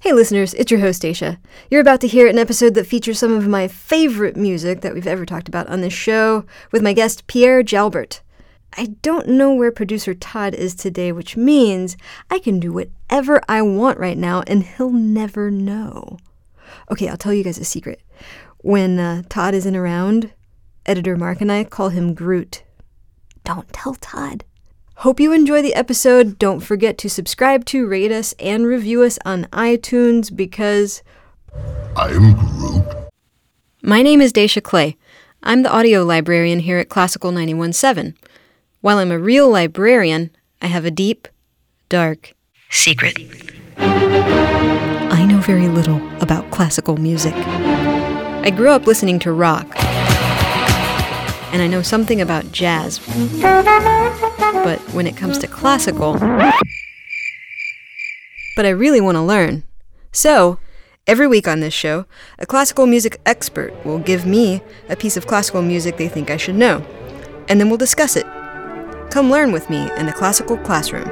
Hey listeners, it's your host Daisha. You're about to hear an episode that features some of my favorite music that we've ever talked about on this show with my guest Pierre Jalbert. I don't know where producer Todd is today, which means I can do whatever I want right now and he'll never know. Okay, I'll tell you guys a secret. When Todd isn't around, editor Mark and I call him Groot. Don't tell Todd. Hope you enjoy the episode. Don't forget to subscribe to, rate us, and review us on iTunes because I am Groot. My name is Daisha Clay. I'm the audio librarian here at Classical 91.7. While I'm a real librarian, I have a deep, dark secret. I know very little about classical music. I grew up listening to rock, and I know something about jazz. But when it comes to classical, I really want to learn. So, every week on this show, a classical music expert will give me a piece of classical music they think I should know, and then we'll discuss it. Come learn with me in the classical classroom.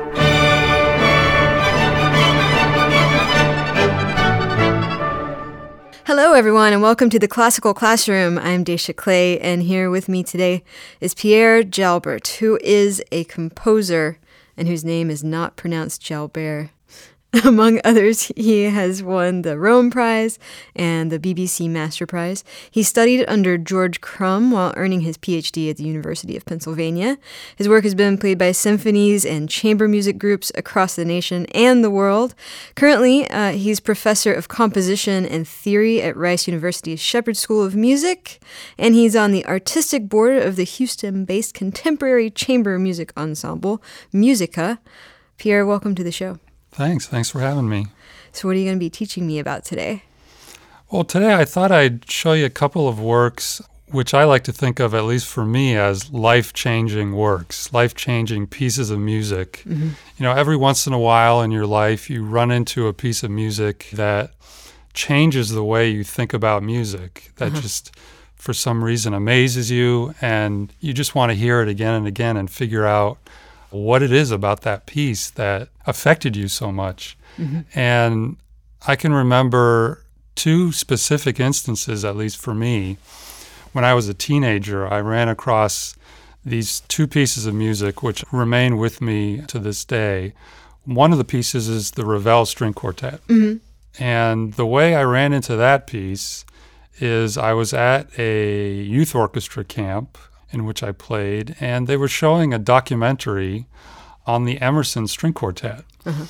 Hello, everyone, and welcome to the Classical Classroom. I'm Daisha Clay, and here with me today is Pierre Jalbert, who is a composer and whose name is not pronounced Jalbert. Among others, he has won the Rome Prize and the BBC Master Prize. He studied under George Crumb while earning his PhD at the University of Pennsylvania. His work has been played by symphonies and chamber music groups across the nation and the world. Currently, he's professor of composition and theory at Rice University's Shepherd School of Music, and he's on the artistic board of the Houston-based contemporary chamber music ensemble, Musica. Pierre, welcome to the show. Thanks for having me. So what are you going to be teaching me about today? Well, today I thought I'd show you a couple of works which I like to think of, at least for me, as life-changing works, life-changing pieces of music. Mm-hmm. You know, every once in a while in your life you run into a piece of music that changes the way you think about music, that just for some reason amazes you, and you just want to hear it again and again and figure out what it is about that piece that affected you so much. Mm-hmm. And I can remember two specific instances, at least for me. When I was a teenager, I ran across these two pieces of music which remain with me to this day. One of the pieces is the Ravel String Quartet. Mm-hmm. And the way I ran into that piece is I was at a youth orchestra camp in which I played, and they were showing a documentary on the Emerson String Quartet. Uh-huh.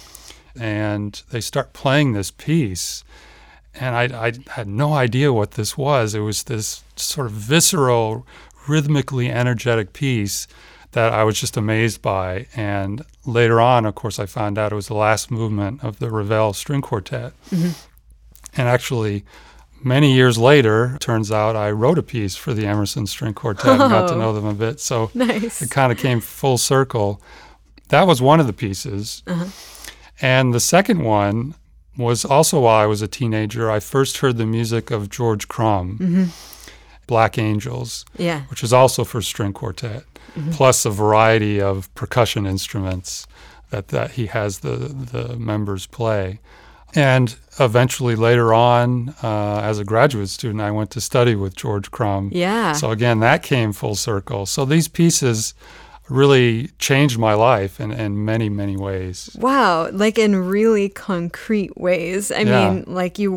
And they start playing this piece, and I had no idea what this was. It was this sort of visceral, rhythmically energetic piece that I was just amazed by. And later on, of course, I found out it was the last movement of the Ravel String Quartet. Mm-hmm. And actually, many years later, turns out I wrote a piece for the Emerson String Quartet and got to know them a bit. So nice. It kind of came full circle. That was one of the pieces. Uh-huh. And the second one was also while I was a teenager. I first heard the music of George Crumb, mm-hmm. Black Angels, which is also for string quartet, mm-hmm. plus a variety of percussion instruments that he has the members play. And eventually later on, as a graduate student, I went to study with George Crumb. Yeah. So again, that came full circle. So these pieces really changed my life in many, many ways. Wow, like in really concrete ways. I mean, like you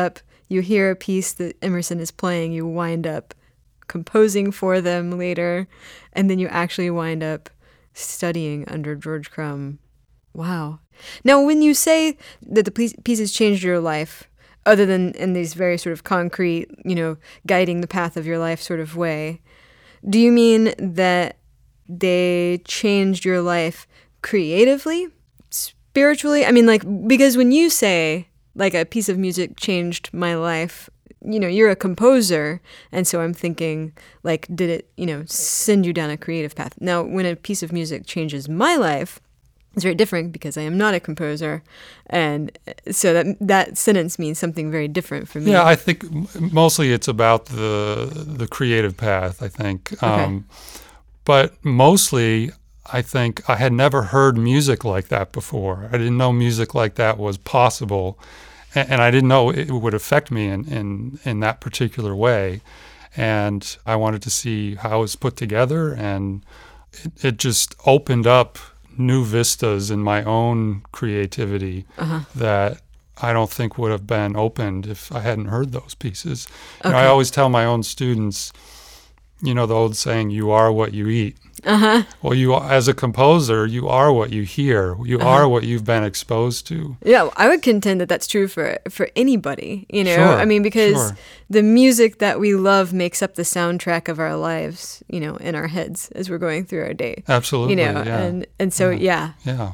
hear a piece that Emerson is playing, you wind up composing for them later, and then you actually wind up studying under George Crumb. Wow. Now, when you say that the pieces changed your life, other than in these very sort of concrete, guiding the path of your life sort of way, do you mean that they changed your life creatively, spiritually? I mean, because when you say, a piece of music changed my life, you're a composer, and so I'm thinking, did it, send you down a creative path? Now, when a piece of music changes my life, it's very different because I am not a composer, and so that sentence means something very different for me. Yeah, I think mostly it's about the creative path, I think. Okay. But mostly, I think I had never heard music like that before. I didn't know music like that was possible. and I didn't know it would affect me in that particular way. And I wanted to see how it was put together, and it just opened up new vistas in my own creativity that I don't think would have been opened if I hadn't heard those pieces. Okay. You know, I always tell my own students, you know, the old saying, you are what you eat. Well, you, as a composer, you are what you hear. You are what you've been exposed to. Yeah, I would contend that that's true for anybody, you know? Sure, I mean, because sure. the music that we love makes up the soundtrack of our lives, you know, in our heads as we're going through our day. Absolutely, You know, yeah. and so, yeah. Yeah.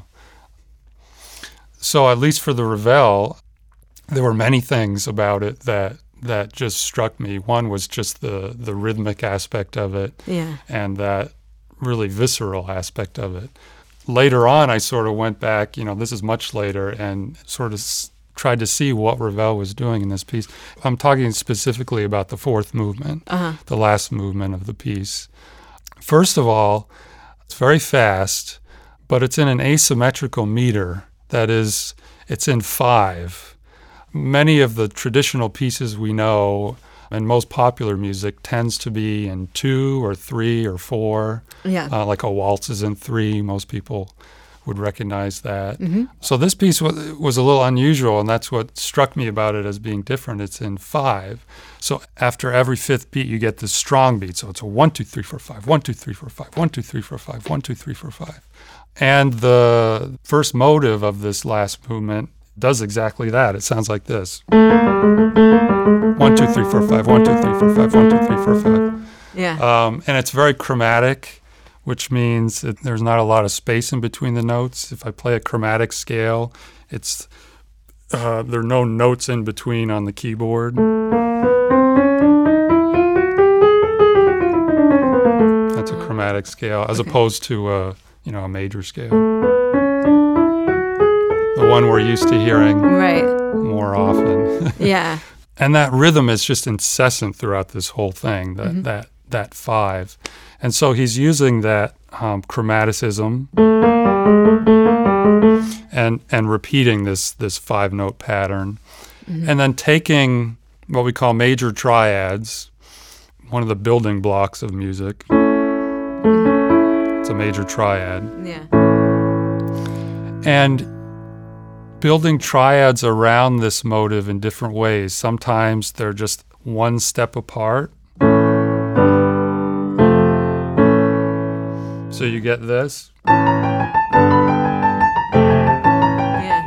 So at least for the Ravel, there were many things about it that just struck me. One was just the rhythmic aspect of it, Yeah. and that really visceral aspect of it. Later on, I sort of went back, you know, this is much later, and sort of tried to see what Ravel was doing in this piece. I'm talking specifically about the fourth movement, the last movement of the piece. First of all, it's very fast, but it's in an asymmetrical meter. That is, it's in 5. Many of the traditional pieces we know and most popular music tends to be in 2 or 3 or 4. Yeah. Like a waltz is in 3. Most people would recognize that. So this piece was a little unusual, and that's what struck me about it as being different. It's in 5. So after every 5th beat, you get this strong beat. So it's a 1, 2, 3, 4, 5, 1, 2, 3, 4, 5, 1, 2, 3, 4, 5, 1, 2, 3, 4, 5. And the first motive of this last movement does exactly that. It sounds like this. 1, 2, 3, 4, 5, 1, 2, 3, 4, 5, 1, 2, 3, 4, 5. Yeah. And it's very chromatic, which means there's not a lot of space in between the notes. If I play a chromatic scale, it's there are no notes in between on the keyboard. That's a chromatic scale, as opposed to a major scale. The one we're used to hearing more often. Yeah. And that rhythm is just incessant throughout this whole thing, that 5. And so he's using that chromaticism and repeating this 5-note pattern. And then taking what we call major triads, one of the building blocks of music. It's a major triad. Yeah. And building triads around this motive in different ways. Sometimes they're just one step apart. So you get this. Yeah.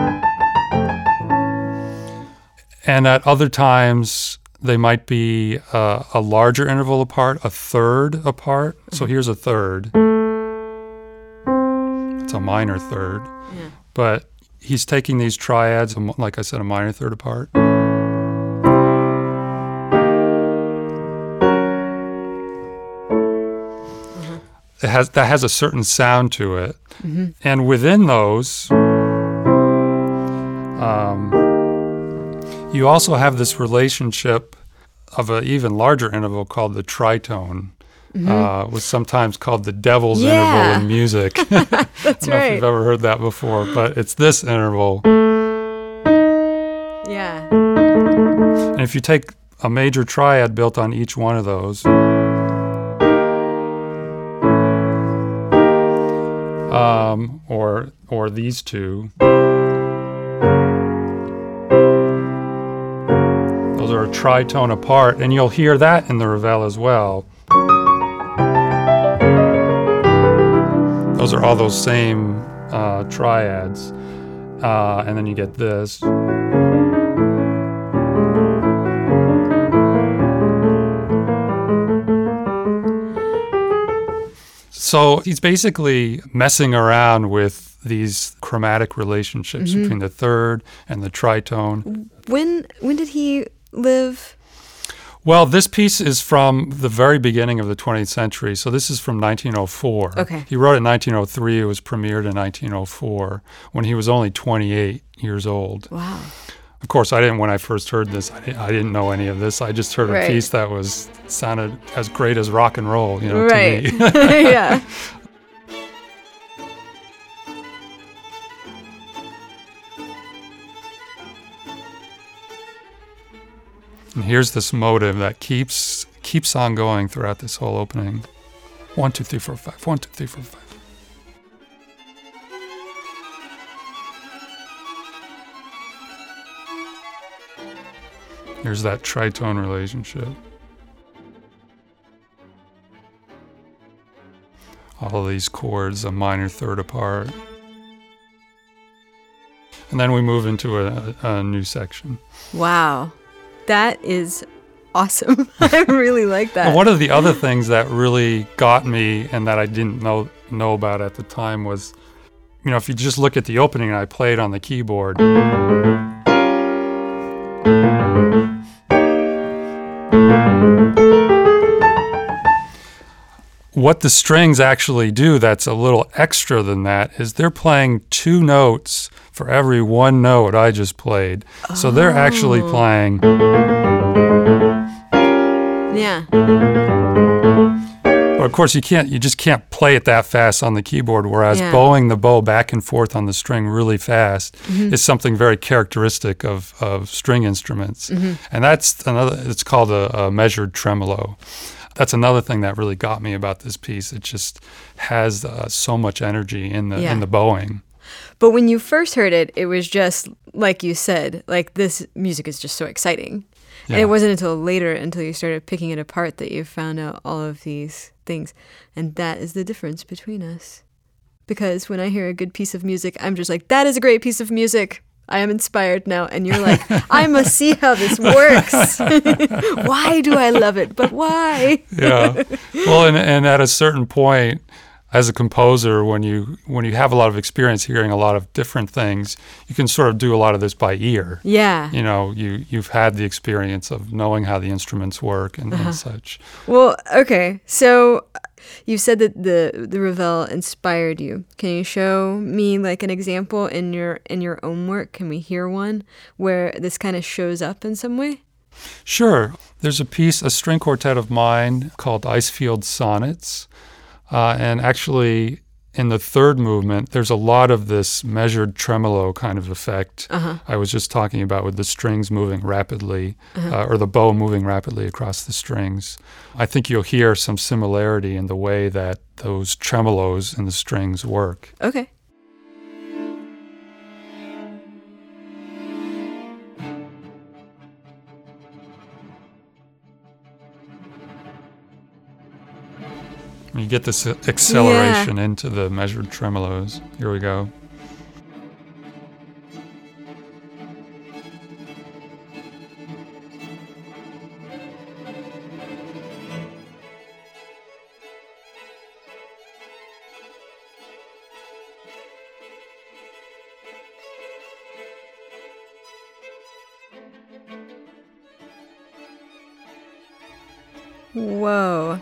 And at other times, they might be a larger interval apart, a third apart. So here's a third. It's a minor third. Yeah. But he's taking these triads, like I said, a minor third apart. That has a certain sound to it. And within those, you also have this relationship of an even larger interval called the tritone, was sometimes called the devil's interval in music. That's I don't know if you've ever heard that before, but it's this interval. Yeah. And if you take a major triad built on each one of those, or these two, those are a tritone apart, and you'll hear that in the Ravel as well. Those are all those same triads, and then you get this. So he's basically messing around with these chromatic relationships between the third and the tritone. When did he live? Well, this piece is from the very beginning of the 20th century. So this is from 1904. Okay. He wrote it in 1903. It was premiered in 1904 when he was only 28 years old. Wow. Of course, when I first heard this, I didn't know any of this. I just heard a piece that sounded as great as rock and roll, to me. Yeah. And here's this motive that keeps on going throughout this whole opening. 1, 2, 3, 4, 5. 1, 2, 3, 4, 5. Here's that tritone relationship. All of these chords, a minor third apart. And then we move into a new section. Wow. That is awesome. I really like that. And one of the other things that really got me and that I didn't know about at the time was, if you just look at the opening I played on the keyboard. What the strings actually do that's a little extra than that is they're playing 2 notes for every 1 note I just played. Oh. So they're actually playing. Yeah. But of course you just can't play it that fast on the keyboard, whereas bowing the bow back and forth on the string really fast is something very characteristic of string instruments. And that's it's called a measured tremolo. That's another thing that really got me about this piece. It just has so much energy in the bowing. But when you first heard it, it was just, like you said, like this music is just so exciting. Yeah. And it wasn't until later, until you started picking it apart, that you found out all of these things. And that is the difference between us. Because when I hear a good piece of music, I'm just like, that is a great piece of music. I am inspired now. And you're like, I must see how this works. Why do I love it? But why? Yeah. Well, and at a certain point, as a composer, when you have a lot of experience hearing a lot of different things, you can sort of do a lot of this by ear. Yeah. You've had the experience of knowing how the instruments work and such. Well, okay. So you said that the Ravel inspired you. Can you show me like an example in your own work? Can we hear one where this kind of shows up in some way? Sure. There's a string quartet of mine called Icefield Sonnets. And actually, in the third movement, there's a lot of this measured tremolo kind of effect I was just talking about, with the strings moving rapidly, or the bow moving rapidly across the strings. I think you'll hear some similarity in the way that those tremolos in the strings work. Okay. You get this acceleration into the measured tremolos. Here we go. Whoa.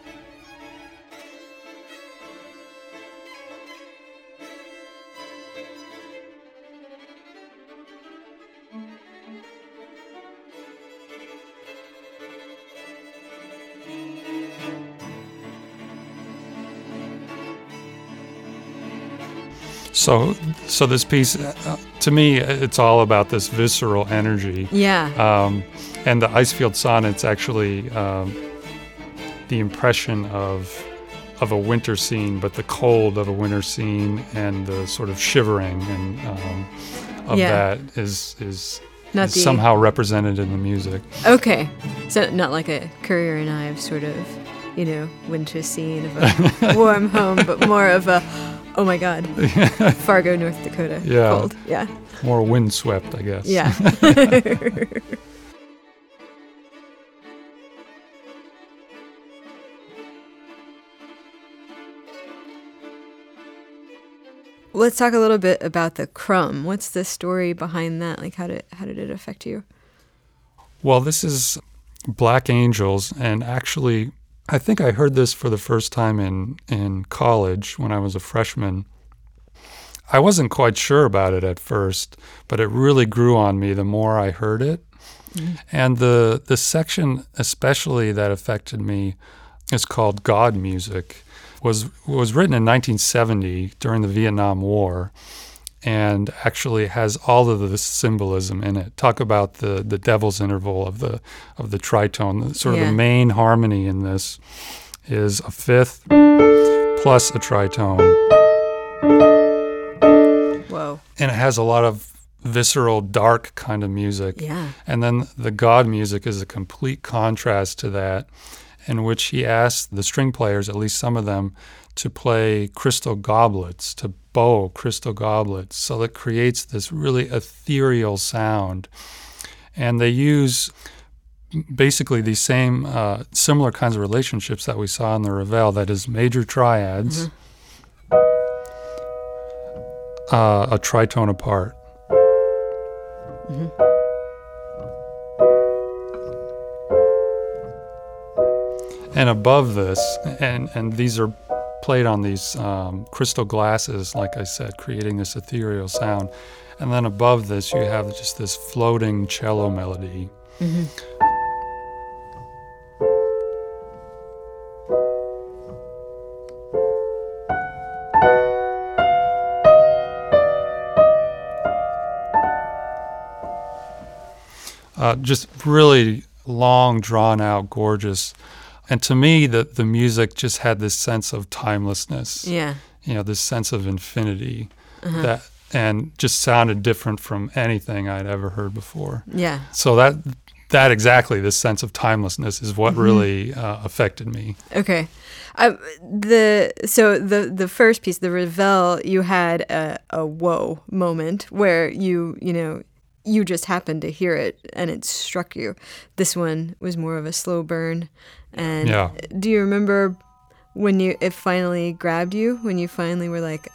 So this piece, to me, it's all about this visceral energy. Yeah. And the Icefield Sonnets actually, the impression of a winter scene, but the cold of a winter scene and the sort of shivering and of that is somehow represented in the music. Okay. So not like a Currier and Ives sort of, winter scene of a warm home, but more of a, oh my God, Fargo, North Dakota, cold. Yeah. More windswept, I guess. Yeah. Let's talk a little bit about the crumb. What's the story behind that? Like, how did it affect you? Well, this is Black Angels, and actually, I think I heard this for the first time in college when I was a freshman. I wasn't quite sure about it at first, but it really grew on me the more I heard it. Mm. And the section especially that affected me is called God Music. Was written in 1970 during the Vietnam War, and actually has all of this symbolism in it. Talk about the devil's interval of the tritone. Sort of the main harmony in this is a fifth plus a tritone. Whoa. And it has a lot of visceral, dark kind of music. Yeah. And then the God music is a complete contrast to that, in which he asked the string players, at least some of them, to play crystal goblets, to bow crystal goblets. So that creates this really ethereal sound. And they use basically these same similar kinds of relationships that we saw in the Ravel, that is major triads, a tritone apart. Mm-hmm. And above this, and these are played on these crystal glasses, like I said, creating this ethereal sound. And then above this, you have just this floating cello melody. Mm-hmm. Just really long, drawn out, gorgeous. And to me, the music just had this sense of timelessness. Yeah. This sense of infinity and just sounded different from anything I'd ever heard before. Yeah. So that exactly, this sense of timelessness is what really affected me. Okay. The first piece, the Ravel, you had a whoa moment where you just happened to hear it and it struck you. This one was more of a slow burn. And do you remember when it finally grabbed you, when you finally were like,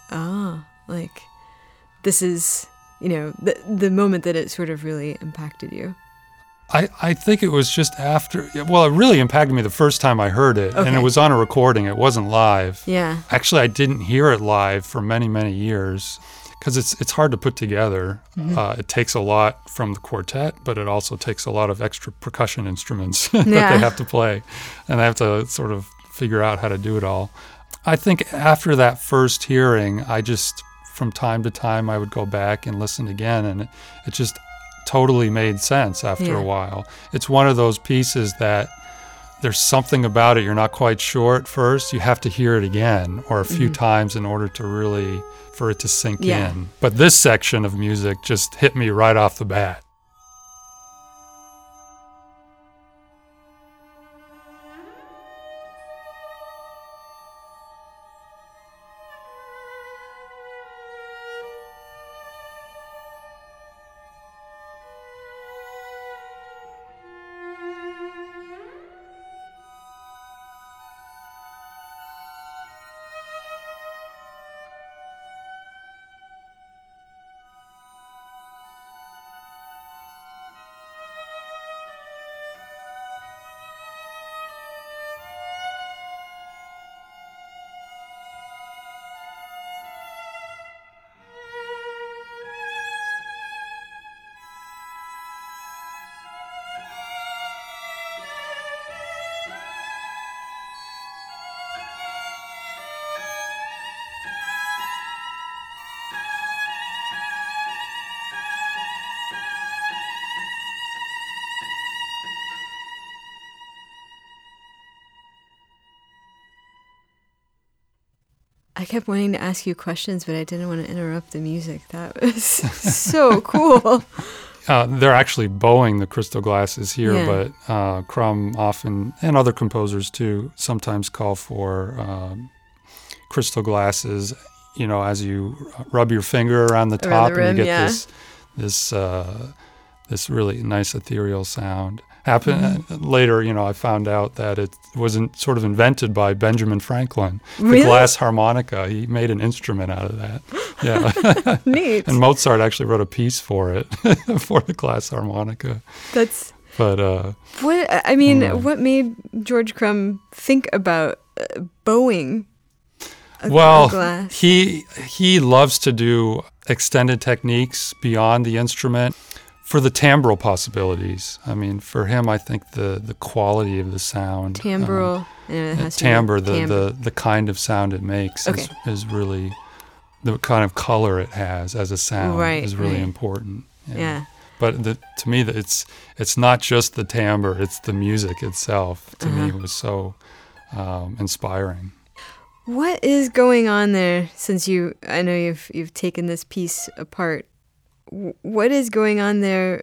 this is, the moment that it sort of really impacted you? I think it was just after, it really impacted me the first time I heard it. Okay. And it was on a recording. It wasn't live. Yeah. Actually, I didn't hear it live for many, many years, because it's hard to put together. Mm-hmm. It takes a lot from the quartet, but it also takes a lot of extra percussion instruments that they have to play, and they have to sort of figure out how to do it all. I think after that first hearing, I just, from time to time, I would go back and listen again, and it just totally made sense after a while. It's one of those pieces that there's something about it you're not quite sure at first. You have to hear it again or a few times in order to really, for it to sink in. But this section of music just hit me right off the bat. I kept wanting to ask you questions, but I didn't want to interrupt the music. That was so cool. They're actually bowing the crystal glasses here, but Crumb often, and other composers too, sometimes call for crystal glasses, as you rub your finger around the top, rim, and you get this really nice ethereal sound. Later, I found out that it wasn't sort of invented by Benjamin Franklin. Really? The glass harmonica, he made an instrument out of that. Yeah. Neat. And Mozart actually wrote a piece for it, for the glass harmonica. But what made George Crumb think about bowing a glass? He loves to do extended techniques beyond the instrument for the timbral possibilities. I mean, for him, I think the quality of the sound, timbre, the kind of sound it makes is really the kind of color it has as a sound is really important. Yeah. But to me, it's not just the timbre; it's the music itself. To me, was so inspiring. What is going on there? Since I know you've taken this piece apart. What is going on there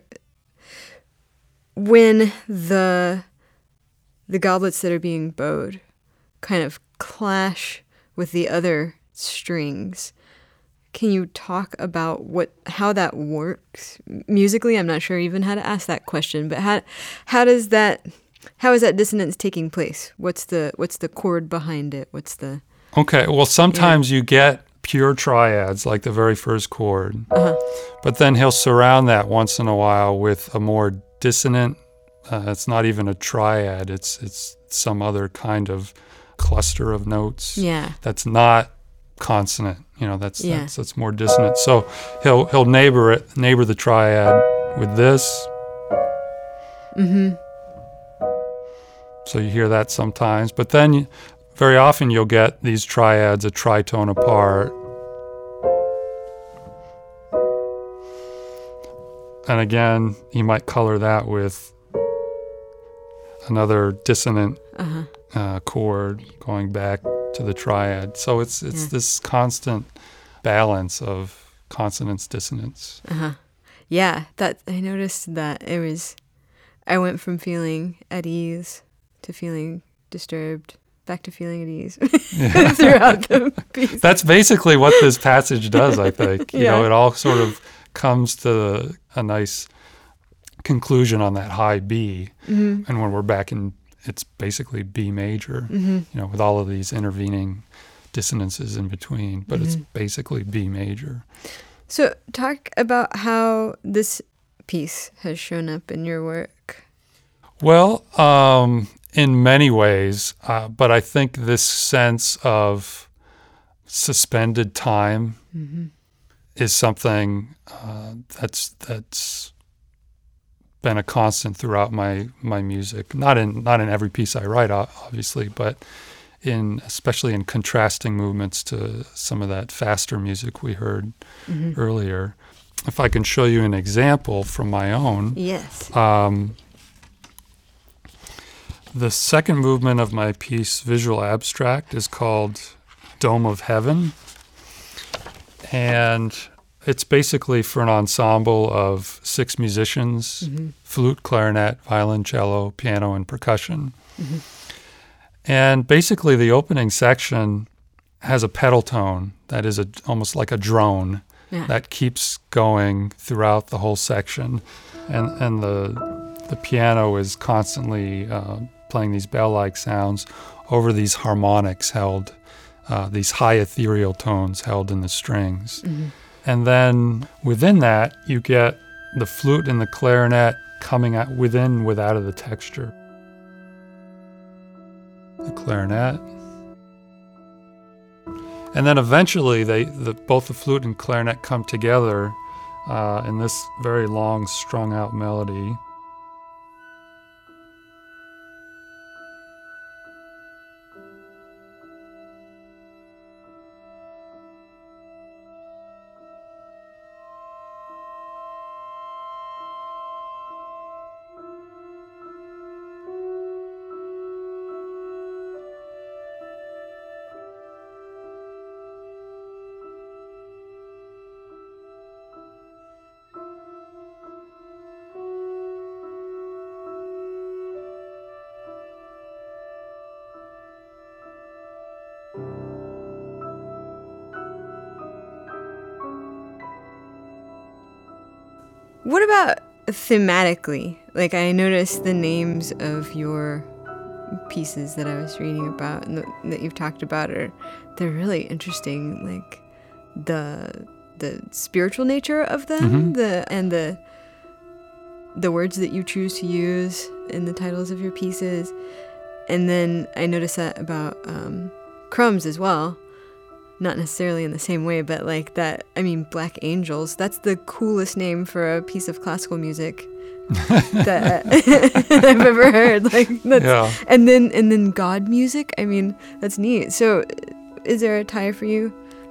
when the goblets that are being bowed kind of clash with the other strings? Can you talk about how that works musically? I'm not sure even how to ask that question, but how is that dissonance taking place? What's the chord behind it? Okay, well, sometimes you get pure triads, like the very first chord, but then he'll surround that once in a while with a more dissonant. It's not even a triad; it's some other kind of cluster of notes. Yeah, that's not consonant. That's more dissonant. So he'll neighbor the triad with this. Mm-hmm. So you hear that sometimes, but then very often you'll get these triads a tritone apart. And again, you might color that with another dissonant chord going back to the triad. So it's this constant balance of consonance dissonance. Yeah, that I noticed that I went from feeling at ease to feeling disturbed, back to feeling at ease throughout the piece. That's basically what this passage does, I think. You know, it all sort of comes to a nice conclusion on that high B. And when we're back in, it's basically B major, with all of these intervening dissonances in between, but it's basically B major. So talk about how this piece has shown up in your work. Well, in many ways, but I think this sense of suspended time is something that's been a constant throughout my music. Not in every piece I write, obviously, but especially in contrasting movements to some of that faster music we heard earlier. If I can show you an example from my own. Yes. The second movement of my piece, Visual Abstract, is called Dome of Heaven. And it's basically for an ensemble of 6 musicians, flute, clarinet, violoncello, piano, and percussion. And basically the opening section has a pedal tone that is almost like a drone that keeps going throughout the whole section. And the piano is constantly playing these bell-like sounds over these harmonics held, these high ethereal tones held in the strings. And then within that, you get the flute and the clarinet coming out without of the texture. The clarinet. And then eventually, both the flute and clarinet come together in this very long, strung-out melody. What about thematically? Like, I noticed the names of your pieces that I was reading about and that you've talked about they're really interesting. Like the spiritual nature of them, the words that you choose to use in the titles of your pieces. And then I noticed that about Crumbs as well. Not necessarily in the same way, but like that, I mean, Black Angels, that's the coolest name for a piece of classical music that I've ever heard. Like, and then God music, I mean, that's neat. So is there a tie for you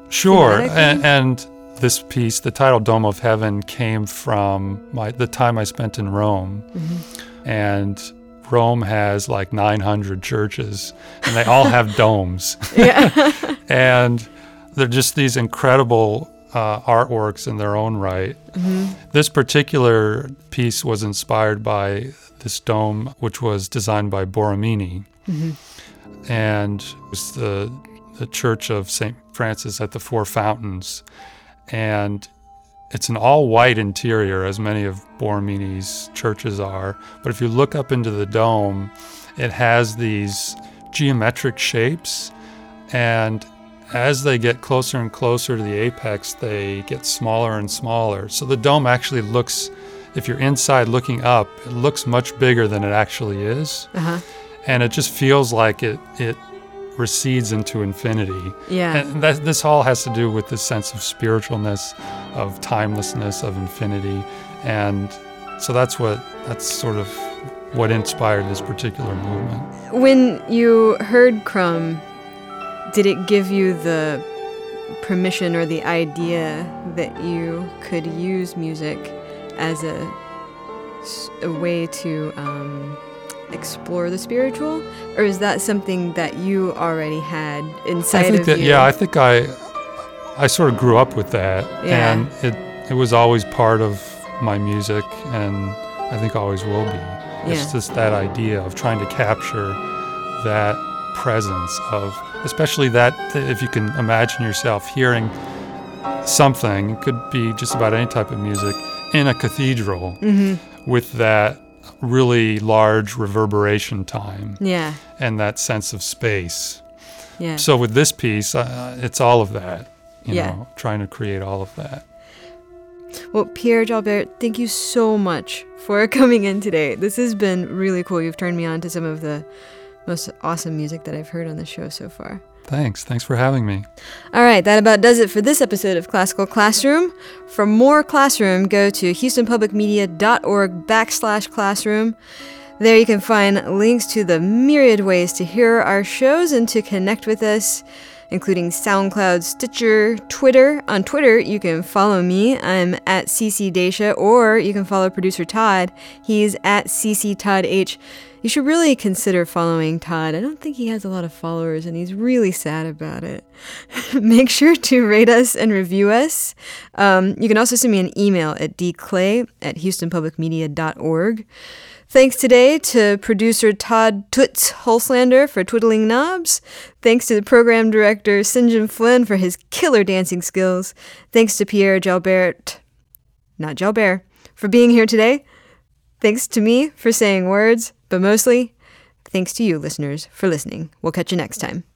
Sure. And this piece, the title Dome of Heaven, came from the time I spent in Rome. Mm-hmm. And Rome has like 900 churches, and they all have domes. Yeah. And they're just these incredible artworks in their own right. Mm-hmm. This particular piece was inspired by this dome, which was designed by Borromini. Mm-hmm. And it was the Church of St. Francis at the Four Fountains. And it's an all-white interior, as many of Borromini's churches are. But if you look up into the dome, it has these geometric shapes. And as they get closer and closer to the apex, they get smaller and smaller. So the dome actually looks, if you're inside looking up, it looks much bigger than it actually is. Uh-huh. And it just feels like it recedes into infinity. Yeah. And this all has to do with this sense of spiritualness, of timelessness, of infinity. And so that's sort of what inspired this particular movement. When you heard Crumb, did it give you the permission or the idea that you could use music as a way to explore the spiritual? Or is that something that you already had inside of you? Yeah, I think I sort of grew up with that. Yeah. And it was always part of my music, and I think always will be. Yeah. It's just that idea of trying to capture that presence of, especially that if you can imagine yourself hearing something, it could be just about any type of music, in a cathedral, mm-hmm. with that really large reverberation time. Yeah. And that sense of space. Yeah. So with this piece, it's all of that, you know, trying to create all of that. Well, Pierre Jalbert, thank you so much for coming in today. This has been really cool. You've turned me on to some of the most awesome music that I've heard on the show so far. Thanks for having me. All right, that about does it for this episode of Classical Classroom. For more Classroom, go to houstonpublicmedia.org/classroom. There you can find links to the myriad ways to hear our shows and to connect with us, including SoundCloud, Stitcher, Twitter. On Twitter, you can follow me. I'm at CCDacia, or you can follow producer Todd. He's at CCToddH. You should really consider following Todd. I don't think he has a lot of followers, and he's really sad about it. Make sure to rate us and review us. You can also send me an email at dclay@houstonpublicmedia.org. Thanks today to producer Todd Toots Holslander for twiddling knobs. Thanks to the program director St. John Flynn for his killer dancing skills. Thanks to Pierre Jalbert, not Jalbert, for being here today. Thanks to me for saying words, but mostly, thanks to you, listeners, for listening. We'll catch you next time.